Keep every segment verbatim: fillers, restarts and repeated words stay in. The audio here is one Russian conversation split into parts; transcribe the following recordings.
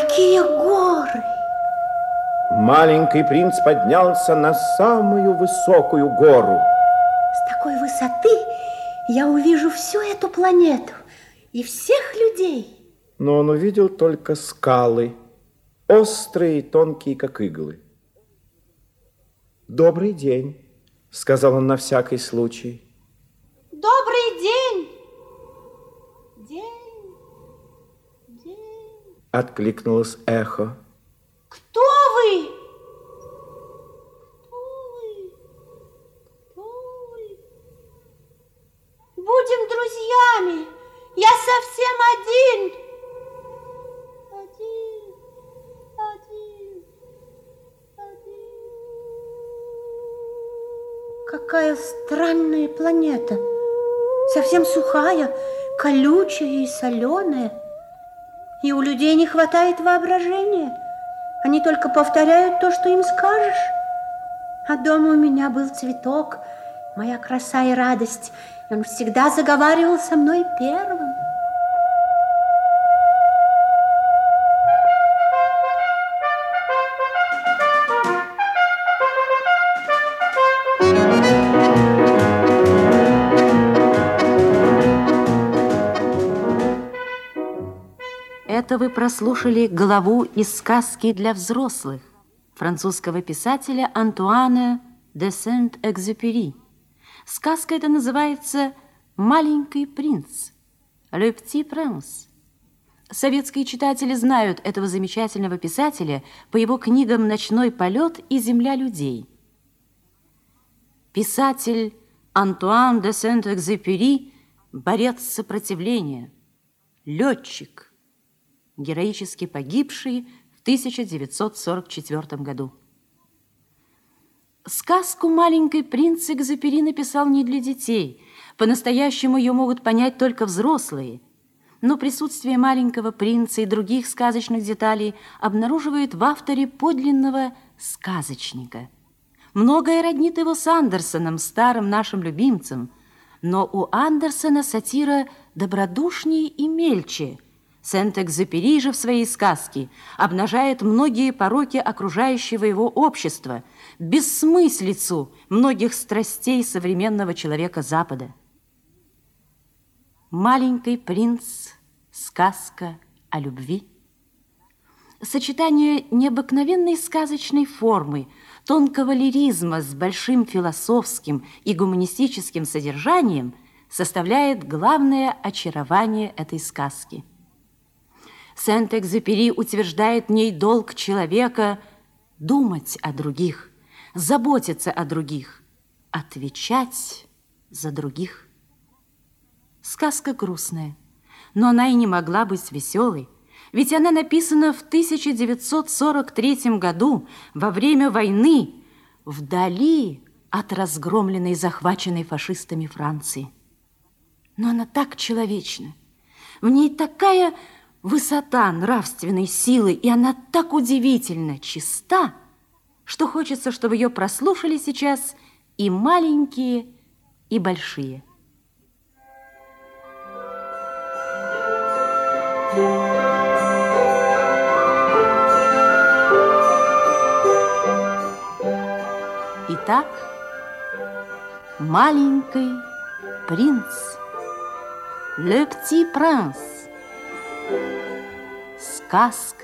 Какие горы! Маленький принц поднялся на самую высокую гору. С такой высоты я увижу всю эту планету и всех людей. Но он увидел только скалы, острые и тонкие, как иглы. «Добрый день», — сказал он на всякий случай. Добрый день! День, день. Откликнулось эхо. Кто вы? Кто вы? Кто вы? Будем друзьями. Я совсем один. Один, один, один. Какая странная планета. Совсем сухая, колючая и соленая. И у людей не хватает воображения. Они только повторяют то, что им скажешь. А дома у меня был цветок, моя краса и радость. И он всегда заговаривал со мной первым. Это вы прослушали главу из сказки для взрослых французского писателя Антуана де Сент-Экзюпери. Сказка эта называется «Маленький принц», «Le Petit Prince». Советские читатели знают этого замечательного писателя по его книгам «Ночной полет» и «Земля людей». Писатель Антуан де Сент-Экзюпери – борец сопротивления, летчик, героически погибший в тысяча девятьсот сорок четвёртом году. Сказку «Маленький принц» Экзюпери написал не для детей. По-настоящему ее могут понять только взрослые. Но присутствие маленького принца и других сказочных деталей обнаруживает в авторе подлинного сказочника. Многое роднит его с Андерсоном, старым нашим любимцем. Но у Андерсона сатира добродушнее и мельче. Сент-Экзюпери же в своей сказке обнажает многие пороки окружающего его общества, бессмыслицу многих страстей современного человека Запада. «Маленький принц. Сказка о любви». Сочетание необыкновенной сказочной формы, тонкого лиризма с большим философским и гуманистическим содержанием составляет главное очарование этой сказки. Сент-Экзюпери утверждает в ней долг человека думать о других, заботиться о других, отвечать за других. Сказка грустная, но она и не могла быть веселой, ведь она написана в тысяча девятьсот сорок третьем году, во время войны, вдали от разгромленной и захваченной фашистами Франции. Но она так человечна, в ней такая высота нравственной силы, и она так удивительно чиста, что хочется, чтобы ее прослушали сейчас и маленькие, и большие. Итак, маленький принц, Le Petit Prince. Сказка.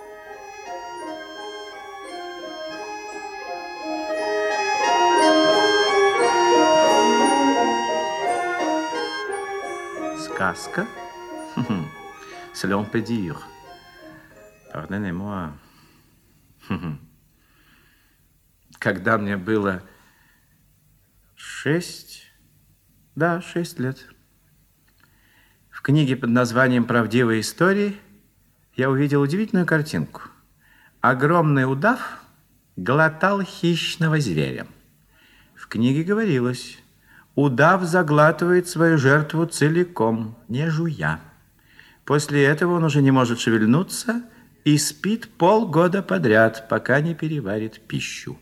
Сказка? Cela on peut dire. Pardonnez-moi. Когда мне было шесть, да, шесть лет, в книге под названием «Правдивые истории» я увидел удивительную картинку. Огромный удав глотал хищного зверя. В книге говорилось: удав заглатывает свою жертву целиком, не жуя. После этого он уже не может шевельнуться и спит полгода подряд, пока не переварит пищу.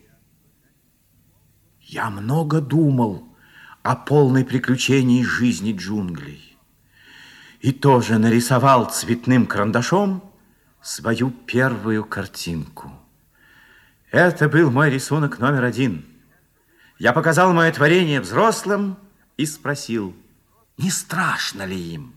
Я много думал о полной приключении жизни джунглей и тоже нарисовал цветным карандашом свою первую картинку. Это был мой рисунок номер один. Я показал мое творение взрослым и спросил, не страшно ли им?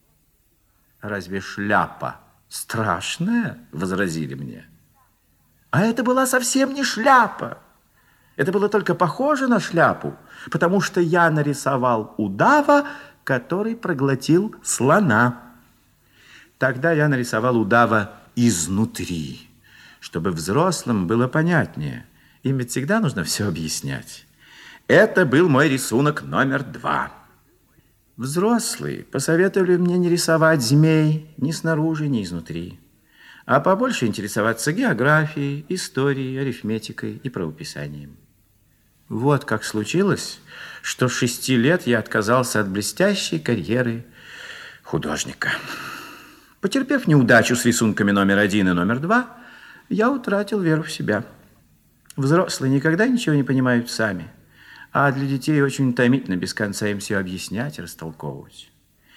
Разве шляпа страшная? Возразили мне. А это была совсем не шляпа. Это было только похоже на шляпу, потому что я нарисовал удава, который проглотил слона. Тогда я нарисовал удава изнутри, чтобы взрослым было понятнее. Им ведь всегда нужно все объяснять. Это был мой рисунок номер два. Взрослые посоветовали мне не рисовать змей ни снаружи, ни изнутри, а побольше интересоваться географией, историей, арифметикой и правописанием. Вот как случилось, что с шести лет я отказался от блестящей карьеры художника. Потерпев неудачу с рисунками номер один и номер два, я утратил веру в себя. Взрослые никогда ничего не понимают сами, а для детей очень утомительно без конца им все объяснять и растолковывать.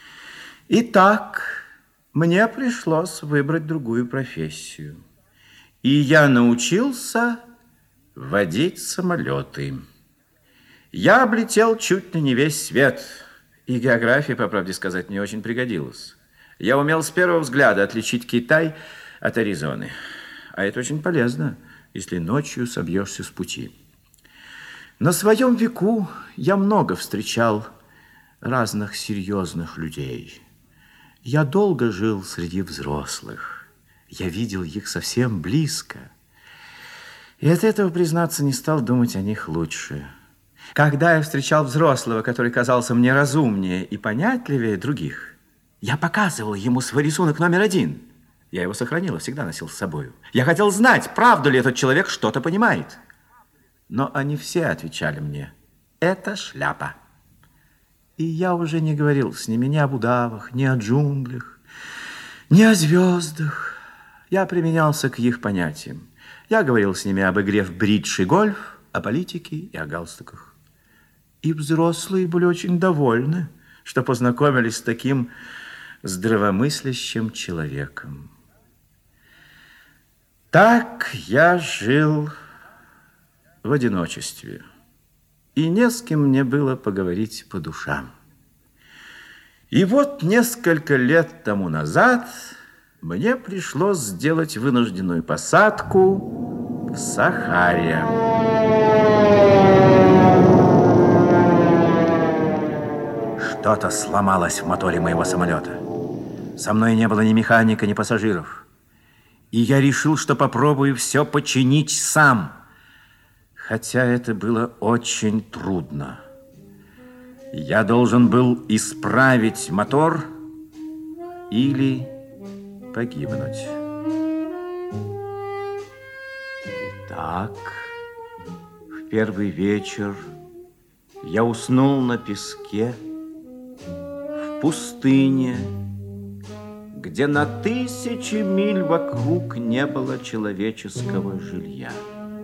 Итак, мне пришлось выбрать другую профессию. И я научился водить самолеты. Я облетел чуть ли не весь свет, и география, по правде сказать, мне очень пригодилась. Я умел с первого взгляда отличить Китай от Аризоны. А это очень полезно, если ночью собьешься с пути. На своем веку я много встречал разных серьезных людей. Я долго жил среди взрослых. Я видел их совсем близко. И от этого, признаться, не стал думать о них лучше. Когда я встречал взрослого, который казался мне разумнее и понятливее других, я показывал ему свой рисунок номер один. Я его сохранил и всегда носил с собой. Я хотел знать, правда ли этот человек что-то понимает. Но они все отвечали мне, это шляпа. И я уже не говорил с ними ни об удавах, ни о джунглях, ни о звездах. Я применялся к их понятиям. Я говорил с ними об игре в бридж и гольф, о политике и о галстуках. И взрослые были очень довольны, что познакомились с таким здравомыслящим человеком. Так я жил в одиночестве, и не с кем мне было поговорить по душам. И вот несколько лет тому назад мне пришлось сделать вынужденную посадку в Сахаре. Что-то сломалось в моторе моего самолета. Со мной не было ни механика, ни пассажиров. И я решил, что попробую все починить сам. Хотя это было очень трудно. Я должен был исправить мотор или погибнуть. Итак, в первый вечер я уснул на песке в пустыне, где на тысячи миль вокруг не было человеческого жилья.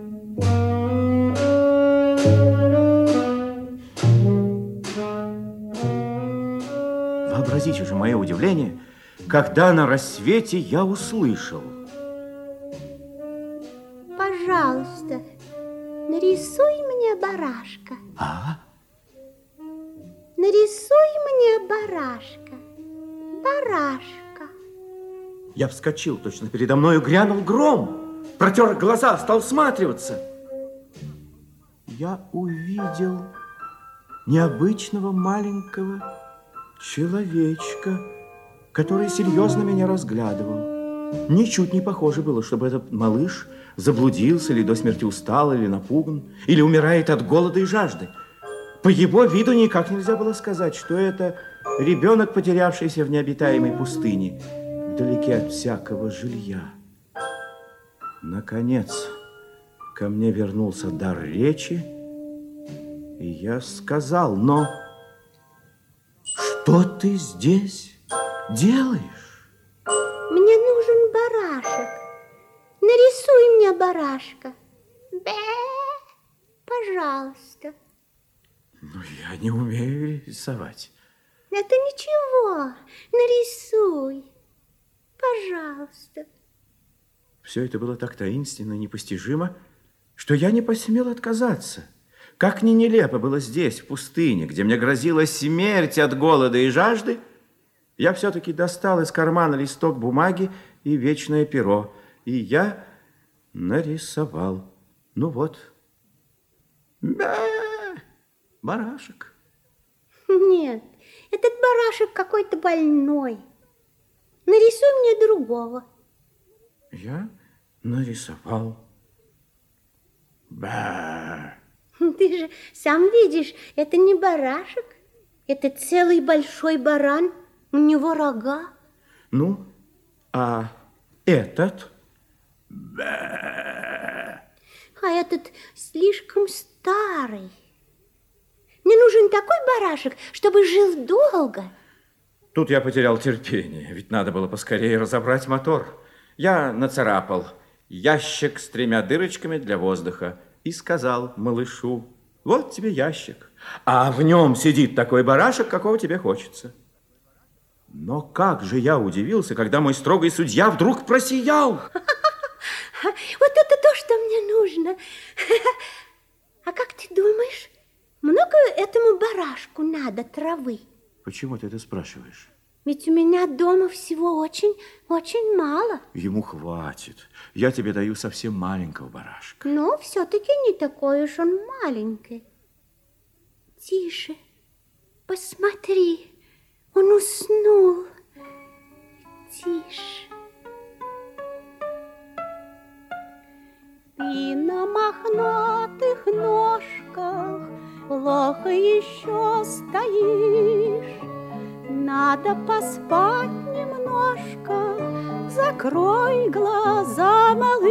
Вообразите же мое удивление, когда на рассвете я услышал: пожалуйста, нарисуй мне барашка. А? Нарисуй мне барашка. Барашка. Я вскочил, точно передо мною грянул гром. Протер глаза, стал всматриваться. Я увидел необычного маленького человечка, который серьезно меня разглядывал. Ничуть не похоже было, чтобы этот малыш заблудился или до смерти устал, или напуган, или умирает от голода и жажды. По его виду никак нельзя было сказать, что это ребенок, потерявшийся в необитаемой пустыне, вдалеке от всякого жилья. Наконец, ко мне вернулся дар речи, и я сказал: но что ты здесь делаешь? Мне нужен барашек. Нарисуй мне барашка. Бе, пожалуйста. Ну, я не умею рисовать. Это ничего. Нарисуй. Пожалуйста. Все это было так таинственно и непостижимо, что я не посмел отказаться. Как ни нелепо было здесь, в пустыне, где мне грозила смерть от голода и жажды, я все-таки достал из кармана листок бумаги и вечное перо, и я нарисовал. Ну вот. Бя! Барашек. Нет, этот барашек какой-то больной. Нарисуй мне другого. Я нарисовал. Ба! Ты же сам видишь, это не барашек. Это целый большой баран. У него рога. Ну, а этот? Ба! А этот слишком старый. Мне нужен такой барашек, чтобы жил долго. Тут я потерял терпение, ведь надо было поскорее разобрать мотор. Я нацарапал ящик с тремя дырочками для воздуха и сказал малышу: вот тебе ящик, а в нем сидит такой барашек, какого тебе хочется. Но как же я удивился, когда мой строгий судья вдруг просиял. Вот это то, что мне нужно. А как ты думаешь, много этому барашку надо травы? Почему ты это спрашиваешь? Ведь у меня дома всего очень-очень мало. Ему хватит. Я тебе даю совсем маленького барашка. Но все-таки не такой уж он маленький. Тише, посмотри, он уснул. Тише. Ты на мохнатых ножках плохо еще стоишь. Надо поспать немножко, закрой глаза, малыш.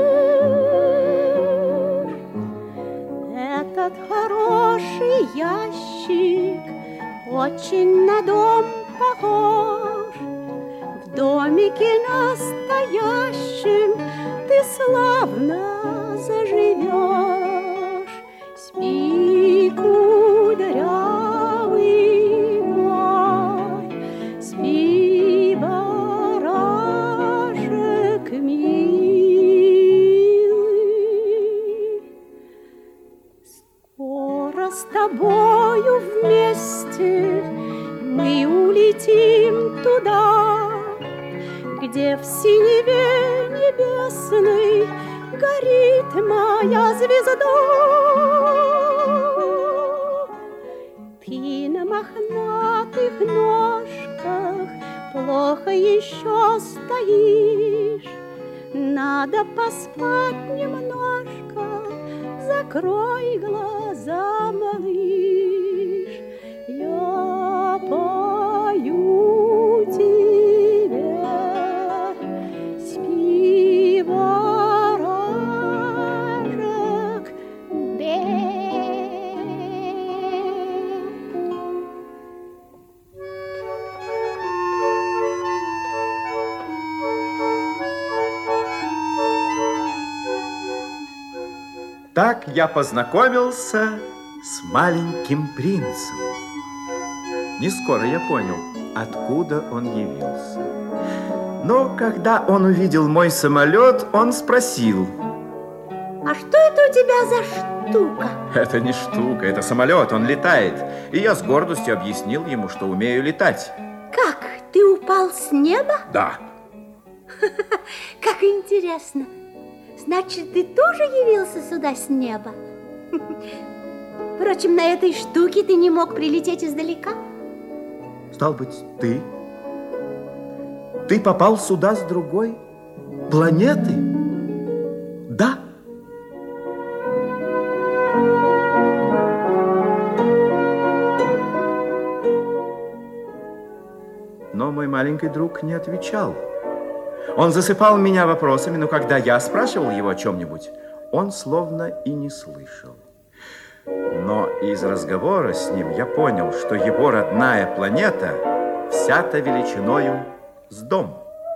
Этот хороший ящик очень на дом похож. В домике настоящем ты славно заживешь. Спи, кудрявый мой, спи, барашек милый. Скоро с тобою вместе мы улетим туда, где в синеве небесной горит моя звезда. Ты на мохнатых ножках плохо еще стоишь. Надо поспать немножко, закрой глаза, малыш. Я пою тебе. Спи, барашек, Так я познакомился с маленьким принцем. Не скоро я понял, откуда он явился. Но когда он увидел мой самолет, он спросил: а что это у тебя за штука? это не штука, это самолет, он летает. И я с гордостью объяснил ему, что умею летать. Как? Ты упал с неба? Да. Как интересно. Значит, ты тоже явился сюда с неба? Впрочем, на этой штуке ты не мог прилететь издалека? Стал быть, ты? Ты попал сюда с другой планеты? Да. Но мой маленький друг не отвечал. Он засыпал меня вопросами, но когда я спрашивал его о чем-нибудь, он словно и не слышал. Но из разговора с ним я понял, что его родная планета вся-то величиною с дом.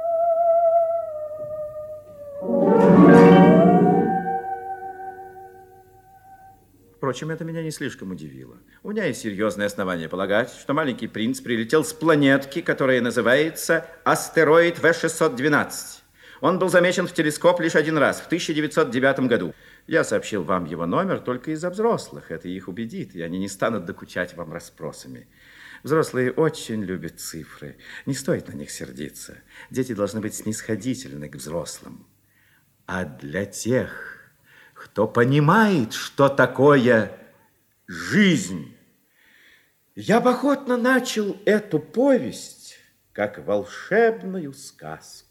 Впрочем, это меня не слишком удивило. У меня есть серьезное основание полагать, что маленький принц прилетел с планетки, которая называется астероид вэ шестьсот двенадцать. Он был замечен в телескоп лишь один раз, в тысяча девятьсот девятом году. Я сообщил вам его номер только из-за взрослых. Это их убедит, и они не станут докучать вам расспросами. Взрослые очень любят цифры. Не стоит на них сердиться. Дети должны быть снисходительны к взрослым. А для тех, кто понимает, что такое жизнь, я бы охотно начал эту повесть как волшебную сказку.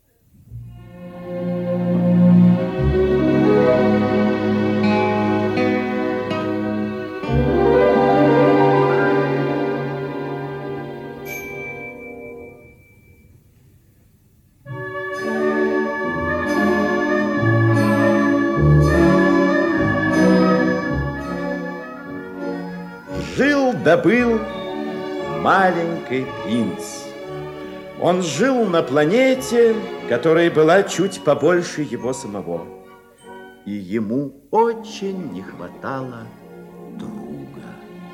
Да был маленький принц. Он жил на планете, которая была чуть побольше его самого. И ему очень не хватало друга.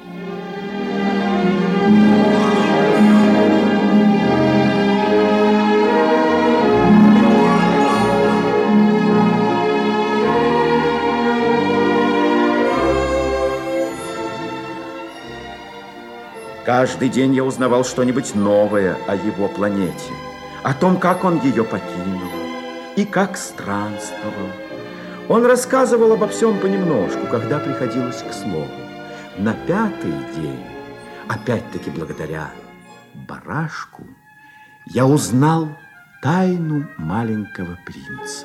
Каждый день я узнавал что-нибудь новое о его планете, о том, как он ее покинул и как странствовал. Он рассказывал обо всем понемножку, когда приходилось к слову. На пятый день, опять-таки благодаря барашку, я узнал тайну маленького принца.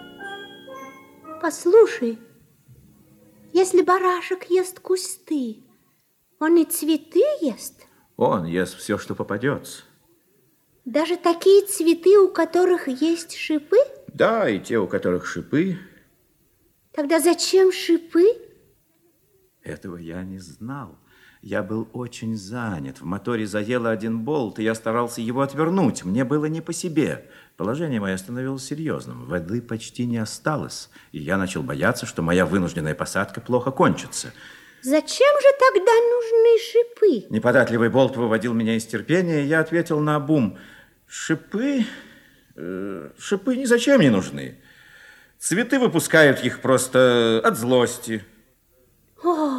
Послушай, если барашек ест кусты, он и цветы ест? Он ест все, что попадется. Даже такие цветы, у которых есть шипы? Да, и те, у которых шипы. Тогда зачем шипы? Этого я не знал. Я был очень занят. В моторе заело один болт, и я старался его отвернуть. Мне было не по себе. Положение мое становилось серьезным. Воды почти не осталось, и я начал бояться, что моя вынужденная посадка плохо кончится. Зачем же тогда нужны шипы? Неподатливый болт выводил меня из терпения, и я ответил наобум: шипы... Э, шипы ни зачем не нужны. Цветы выпускают их просто от злости. О,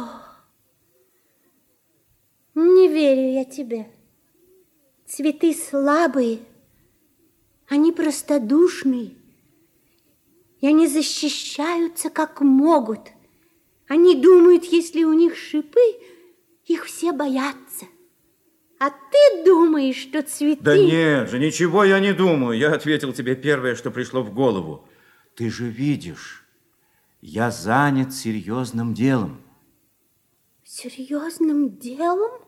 не верю я тебе. Цветы слабые, они простодушные, и они защищаются как могут. Они думают, если у них шипы, их все боятся. А ты думаешь, что цветы... Да нет же, ничего я не думаю. Я ответил тебе первое, что пришло в голову. Ты же видишь, я занят серьезным делом. Серьезным делом?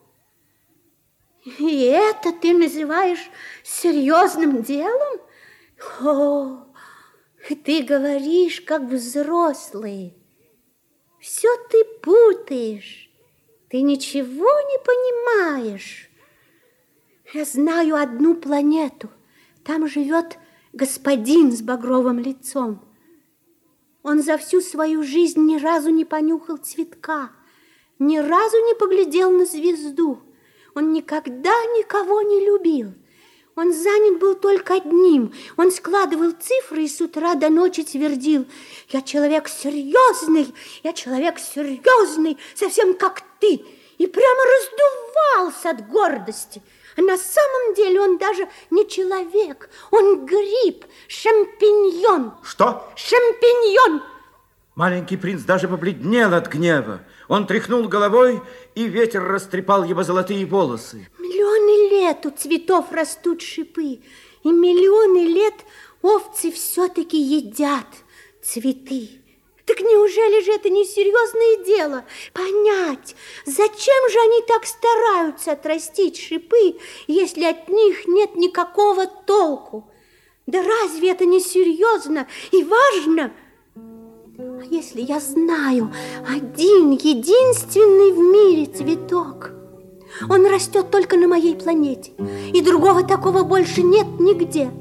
И это ты называешь серьезным делом? О, ты говоришь, как взрослый. Все ты путаешь, ты ничего не понимаешь. Я знаю одну планету, там живет господин с багровым лицом. Он за всю свою жизнь ни разу не понюхал цветка, ни разу не поглядел на звезду. Он никогда никого не любил. Он занят был только одним. Он складывал цифры и с утра до ночи твердил: я человек серьезный, я человек серьезный, совсем как ты. И прямо раздувался от гордости. А на самом деле он даже не человек, он гриб, шампиньон. Что? Шампиньон. Маленький принц даже побледнел от гнева. Он тряхнул головой, и ветер растрепал его золотые волосы. Миллионы лет у цветов растут шипы, и миллионы лет овцы все-таки едят цветы. Так неужели же это не серьезное дело понять, зачем же они так стараются отрастить шипы, если от них нет никакого толку? Да разве это не серьезно и важно? А если я знаю один единственный в мире цветок? Он растет только на моей планете, и другого такого больше нет нигде.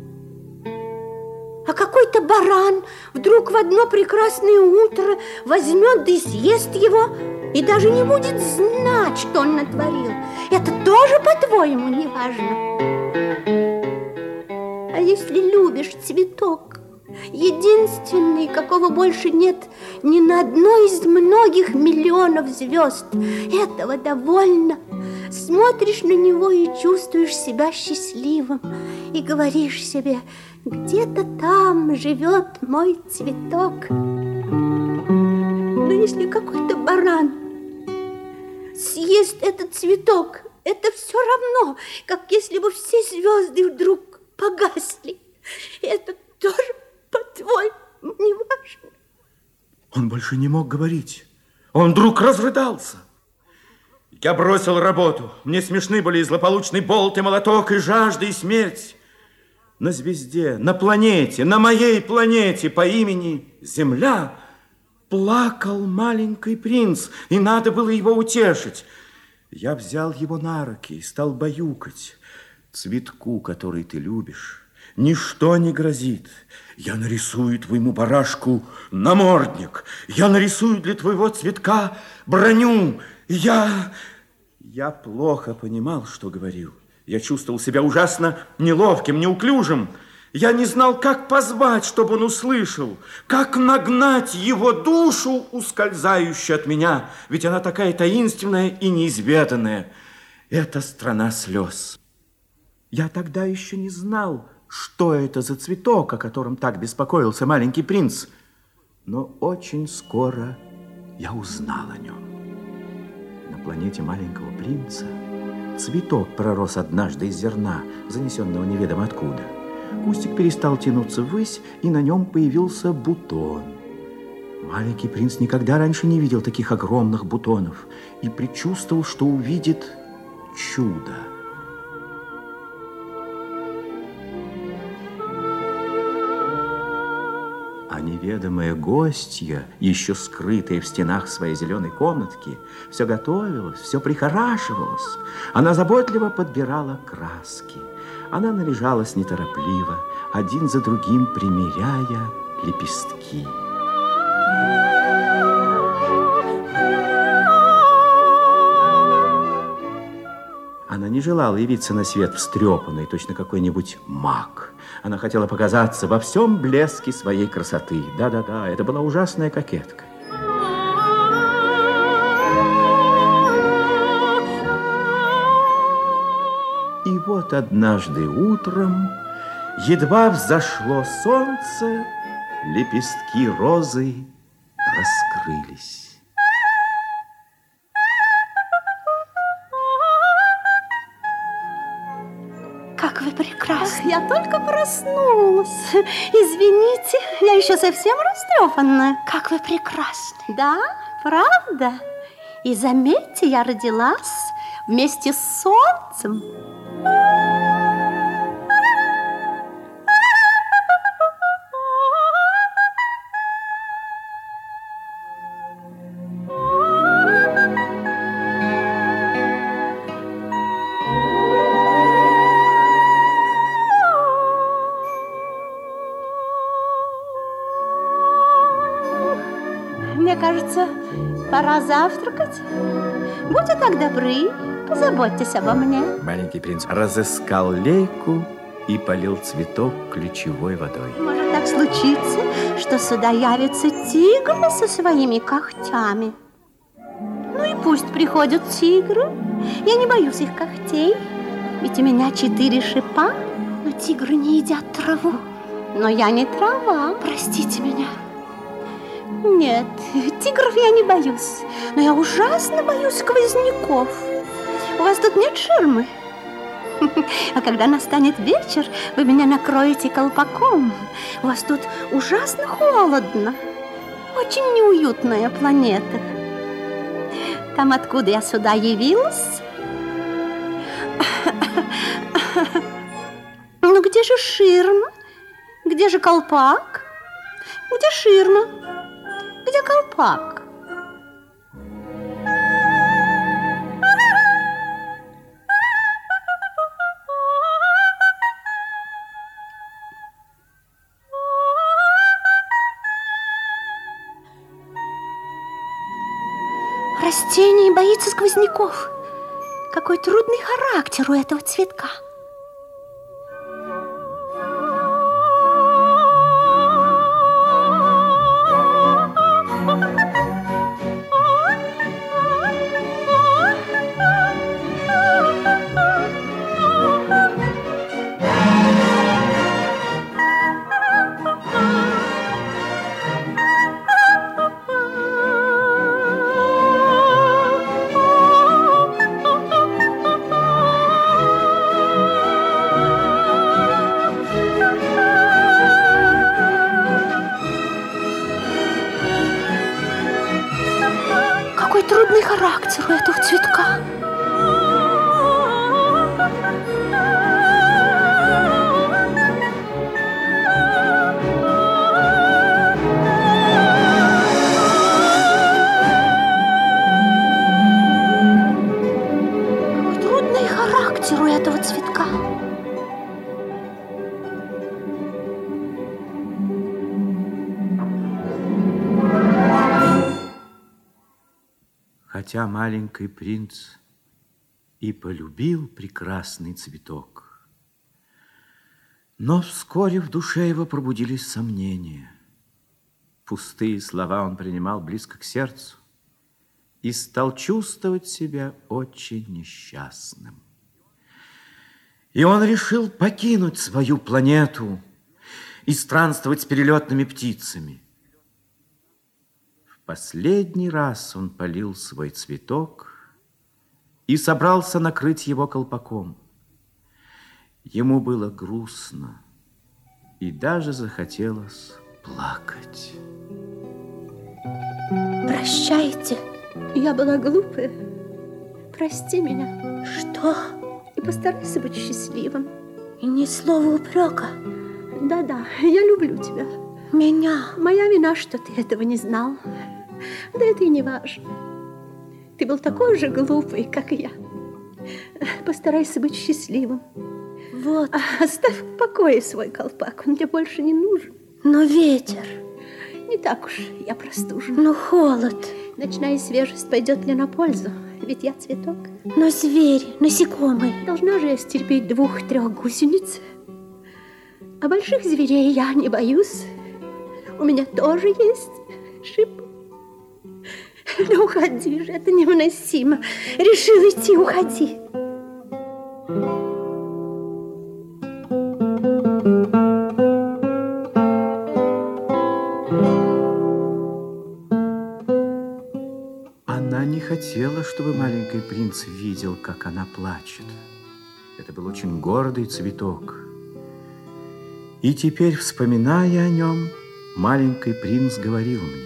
А какой-то баран вдруг в одно прекрасное утро возьмет и съест его, и даже не будет знать, что он натворил. Это тоже, по-твоему, не важно? А если любишь цветок, единственный, какого больше нет ни на одной из многих миллионов звезд, этого довольно. Смотришь на него и чувствуешь себя счастливым, и говоришь себе: где-то там живет мой цветок. Но если какой-то баран съест этот цветок, это все равно, как если бы все звезды вдруг погасли. Это тоже, по-твоему, не важно? Он больше не мог говорить. Он вдруг разрыдался. Я бросил работу. Мне смешны были и злополучный болт, и молоток, и жажда, и смерть. На звезде, на планете, на моей планете по имени Земля плакал маленький принц, и надо было его утешить. Я взял его на руки и стал баюкать. Цветку, который ты любишь, ничто не грозит. Я нарисую твоему барашку намордник. Я нарисую для твоего цветка броню. Я... Я плохо понимал, что говорил. Я чувствовал себя ужасно неловким, неуклюжим. Я не знал, как позвать, чтобы он услышал, как нагнать его душу, ускользающую от меня, ведь она такая таинственная и неизведанная. Это страна слез. Я тогда еще не знал, что это за цветок, о котором так беспокоился маленький принц, но очень скоро я узнал о нем. На планете маленького принца цветок пророс однажды из зерна, занесенного неведомо откуда. Кустик перестал тянуться ввысь, и на нем появился бутон. Маленький принц никогда раньше не видел таких огромных бутонов и предчувствовал, что увидит чудо. А неведомая гостья, еще скрытая в стенах своей зеленой комнатки, все готовилась, все прихорашивалась. Она заботливо подбирала краски. Она наряжалась неторопливо, один за другим примеряя лепестки. Она не желала явиться на свет встрепанной, точно какой-нибудь маг. Она хотела показаться во всем блеске своей красоты. Да-да-да, это была ужасная кокетка. И вот однажды утром, едва взошло солнце, лепестки розы раскрылись. Как вы прекрасны! Я только проснулась. Извините, я еще совсем растрепанная. Как вы прекрасны! Да, правда? И заметьте, я родилась вместе с солнцем. Мне кажется, пора завтракать. Будьте так добры, позаботьтесь обо мне. Маленький принц разыскал лейку и полил цветок ключевой водой. Может так случиться, что сюда явится тигр со своими когтями. Ну и пусть приходят тигры. Я не боюсь их когтей, ведь у меня четыре шипа. Но тигры не едят траву. Но я не трава. Простите меня. Нет, тигров я не боюсь, но я ужасно боюсь сквозняков. У вас тут нет ширмы? А когда настанет вечер, вы меня накроете колпаком. У вас тут ужасно холодно. Очень неуютная планета. Там, откуда я сюда явилась? Ну, где же ширма? Где же колпак? Где ширма? Где колпак? Растение боится сквозняков. Какой трудный характер у этого цветка. Хотя маленький принц и полюбил прекрасный цветок, но вскоре в душе его пробудились сомнения. Пустые слова он принимал близко к сердцу и стал чувствовать себя очень несчастным. И он решил покинуть свою планету и странствовать с перелетными птицами. В последний раз он полил свой цветок и собрался накрыть его колпаком. Ему было грустно и даже захотелось плакать. Прощайте, я была глупая. Прости меня. Что? И постарайся быть счастливым. И ни слова упрека. Да-да, я люблю тебя. Меня? Моя вина, что ты этого не знал. Да это и не важно. Ты был такой же глупый, как и я. Постарайся быть счастливым. Вот. Оставь в покое свой колпак, он тебе больше не нужен. Но ветер. Не так уж я простужен. Но холод. Ночная свежесть пойдет мне на пользу, ведь я цветок. Но звери, насекомые. Должна же я стерпеть двух-трех гусениц. А больших зверей я не боюсь. У меня тоже есть шип. Ну, уходи же, это невыносимо. Решил идти, уходи. Она не хотела, чтобы маленький принц видел, как она плачет. Это был очень гордый цветок. И теперь, вспоминая о нем, маленький принц говорил мне: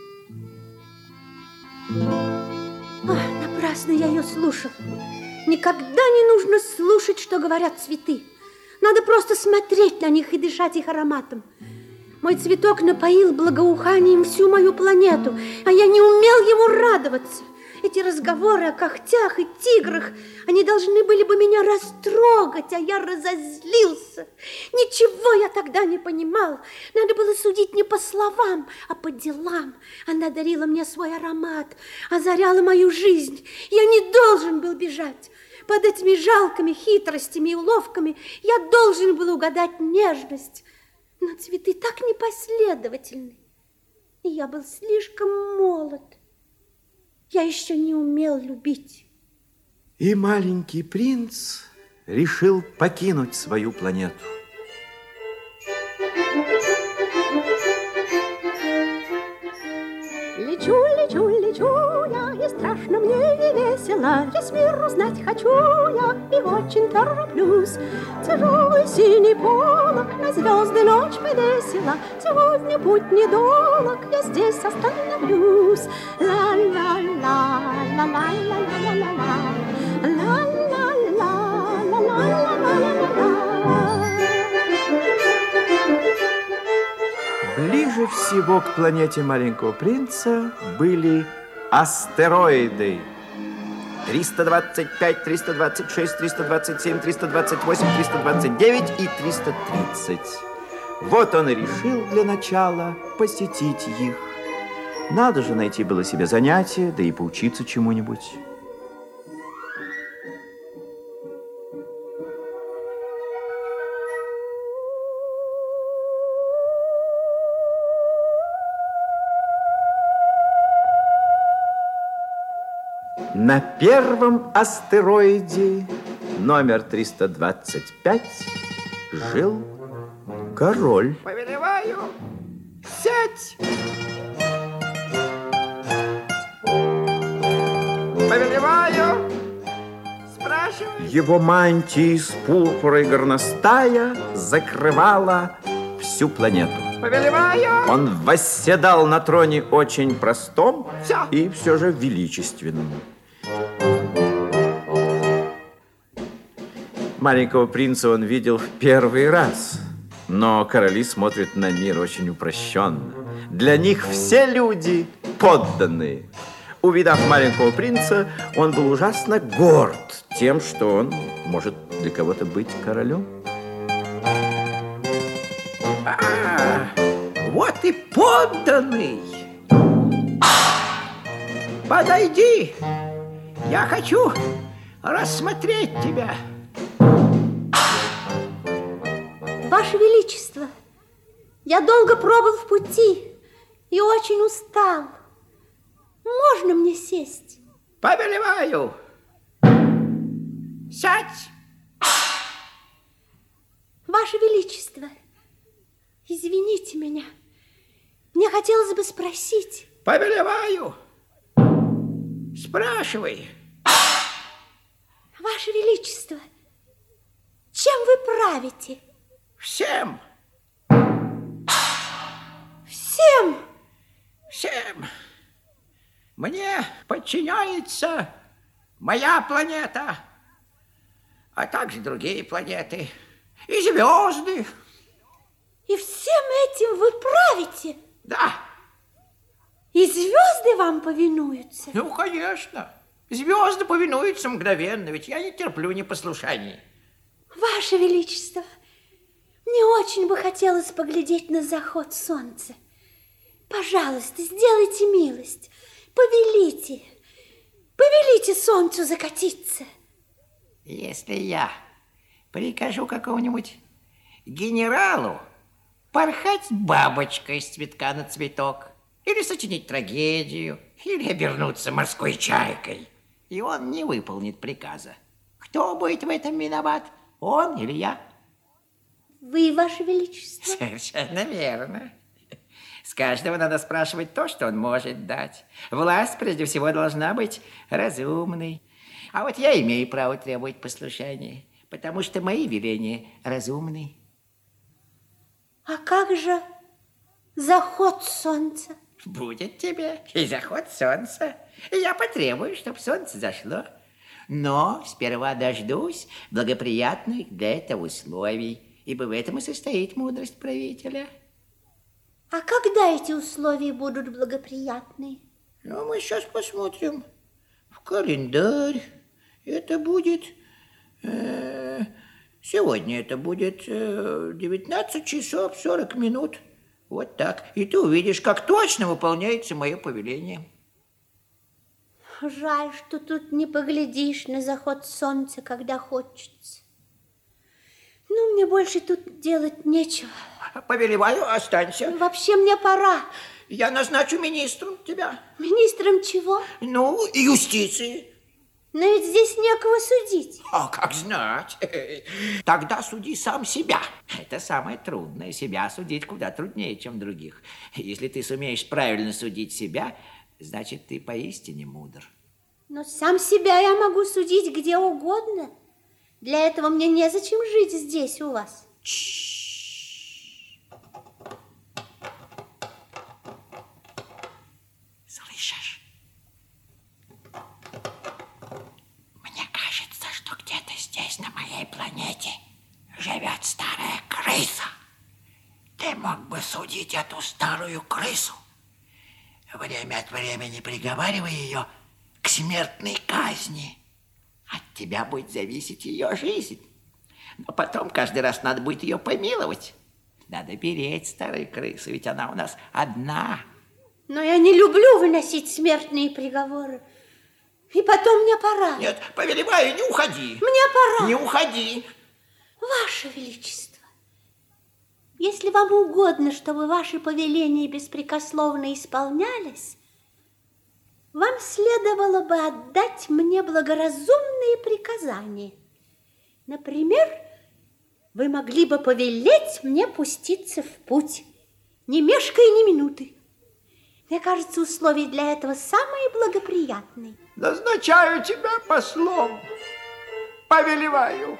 Ах, напрасно я ее слушал. Никогда не нужно слушать, что говорят цветы. Надо просто смотреть на них и дышать их ароматом. Мой цветок напоил благоуханием всю мою планету, а я не умел ему радоваться. Эти разговоры о когтях и тиграх, они должны были бы меня растрогать, а я разозлился. Ничего я тогда не понимал. Надо было судить не по словам, а по делам. Она дарила мне свой аромат, озаряла мою жизнь. Я не должен был бежать. Под этими жалкими хитростями и уловками я должен был угадать нежность. Но цветы так непоследовательны, и я был слишком молод. Я еще не умел любить. И маленький принц решил покинуть свою планету. Лечу, лечу, лечу я, и страшно мне и весело. Весь мир узнать хочу я, и очень тороплюсь. Тяжелый синий полог на звезды ночь повесила. Сегодня путь недолог, я здесь остановлюсь. Ла-ла-ла, ла-ла-ла-ла-ла-ла, ла-ла-ла-ла-ла-ла-ла-ла. Ближе всего к планете маленького принца были астероиды. триста двадцать пять, триста двадцать шесть, триста двадцать семь, триста двадцать восемь, триста двадцать девять и триста тридцать. Вот он и решил для начала посетить их. Надо же найти было себе занятие, да и поучиться чему-нибудь. На первом астероиде номер триста двадцать пять жил король. Повелеваю, сядь! Повелеваю, спрашивай. Его мантия из пурпура и горностая закрывала всю планету. Повелеваю. Он восседал на троне очень простом Всё. и все же величественном. Маленького принца он видел в первый раз, но короли смотрят на мир очень упрощенно. Для них все люди подданные. Увидав маленького принца, он был ужасно горд тем, что он может для кого-то быть королем. А, вот и подданный. подойди. Я хочу рассмотреть тебя. Ваше Величество, я долго пробыл в пути и очень устал. Можно мне сесть? Повелеваю. Сядь. Ваше Величество, извините меня. Мне хотелось бы спросить. Повелеваю. Спрашивай. Ваше Величество, чем вы правите? Всем. Всем? Всем. Мне подчиняется моя планета, а также другие планеты и звезды. И всем этим вы правите? Да. И звезды вам повинуются? Ну, конечно. Звезды повинуются мгновенно, ведь я не терплю непослушаний. Ваше Величество, мне очень бы хотелось поглядеть на заход солнца. Пожалуйста, сделайте милость. Повелите, повелите солнцу закатиться. Если я прикажу какому-нибудь генералу порхать бабочкой с цветка на цветок, или сочинить трагедию, или обернуться морской чайкой, и он не выполнит приказа, кто будет в этом виноват, он или я? Вы, Ваше Величество. Совершенно верно. С каждого надо спрашивать то, что он может дать. Власть, прежде всего, должна быть разумной. А вот я имею право требовать послушания, потому что мои веления разумны. А как же заход солнца? Будет тебе и заход солнца. Я потребую, чтобы солнце зашло. Но сперва дождусь благоприятных для этого условий, ибо в этом и состоит мудрость правителя. А когда эти условия будут благоприятны? Ну, мы сейчас посмотрим в календарь. Это будет... Э, сегодня это будет э, девятнадцать часов сорок минут. Вот так. И ты увидишь, как точно выполняется мое повеление. Жаль, что тут не поглядишь на заход солнца, когда хочется. Ну, мне больше тут делать нечего. Повелеваю, останься. Вообще мне пора. Я назначу министром тебя. Министром чего? Ну, юстиции. Но ведь здесь некого судить. А как знать? Тогда суди сам себя. Это самое трудное. Себя судить куда труднее, чем других. Если ты сумеешь правильно судить себя, значит, ты поистине мудр. Но сам себя я могу судить где угодно. Для этого мне незачем жить здесь у вас. Слышишь? Мне кажется, что где-то здесь, на моей планете, живет старая крыса. Ты мог бы судить эту старую крысу, время от времени приговаривая ее к смертной казни. От тебя будет зависеть ее жизнь. Но потом каждый раз надо будет ее помиловать. Надо беречь старую крысу, ведь она у нас одна. Но я не люблю выносить смертные приговоры. И потом мне пора. Нет, повелеваю, не уходи. Мне пора. Не уходи. Ваше Величество, если вам угодно, чтобы ваши повеления беспрекословно исполнялись, вам следовало бы отдать мне благоразумные приказания. Например, вы могли бы повелеть мне пуститься в путь, не мешкая ни минуты. Мне кажется, условия для этого самые благоприятные. Назначаю тебя послом. Повелеваю.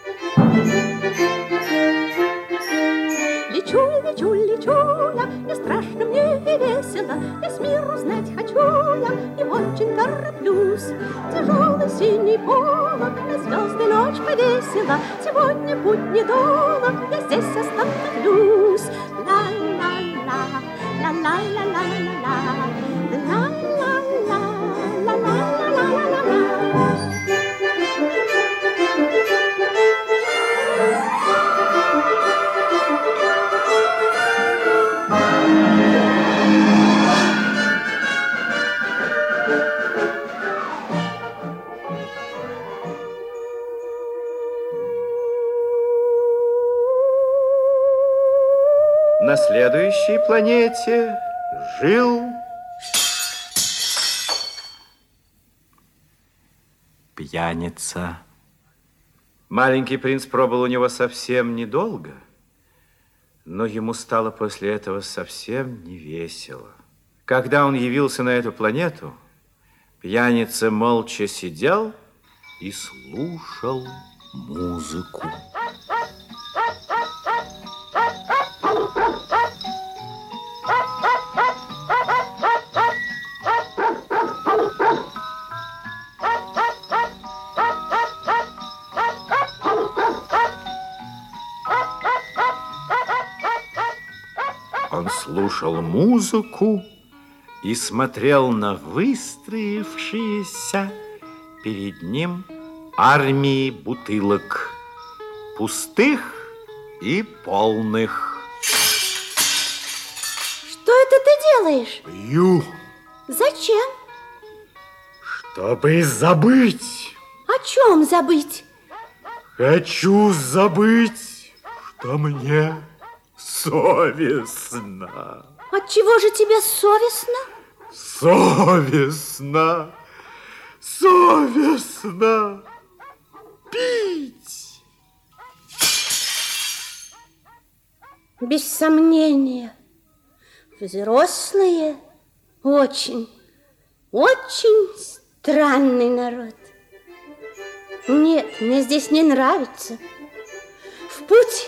Лечу, лечу, лечу я, не страшно мне и весело, весь мир узнать хочу я и очень тороплюсь. Тяжелый синий полог на звезды ночь повесила, сегодня путь недолог, я здесь остановлюсь. Ла-ла-ла, ла-ла-ла-ла-ла-ла, ла-ла-ла, ла-ла-ла-ла-ла-ла. На следующей планете жил пьяница. Маленький принц пробыл у него совсем недолго, но ему стало после этого совсем не весело. Когда он явился на эту планету, пьяница молча сидел и слушал музыку. Он слушал музыку и смотрел на выстроившиеся перед ним армии бутылок, пустых и полных. Что это ты делаешь? Пью. Зачем? Чтобы забыть. О чем забыть? Хочу забыть, что мне совестно. От чего же тебе совестно? Совестно. Совестно. Пить. Без сомнения, взрослые очень, очень странный народ. Нет, мне здесь не нравится. В путь.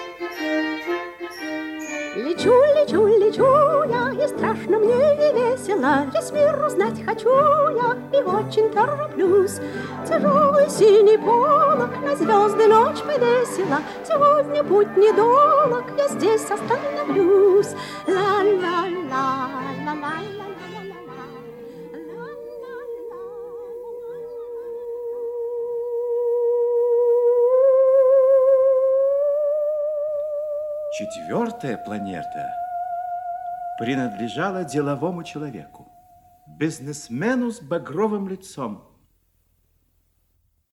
Лечу, лечу, лечу я, и страшно мне и весело. Весь мир узнать хочу я, и очень тороплюсь. Тяжелый синий полог на звезды ночь повесила. Сегодня путь недолог, я здесь остановлюсь. Ла-ла-ла, ла-ла-ла. Четвертая планета принадлежала деловому человеку, бизнесмену с багровым лицом,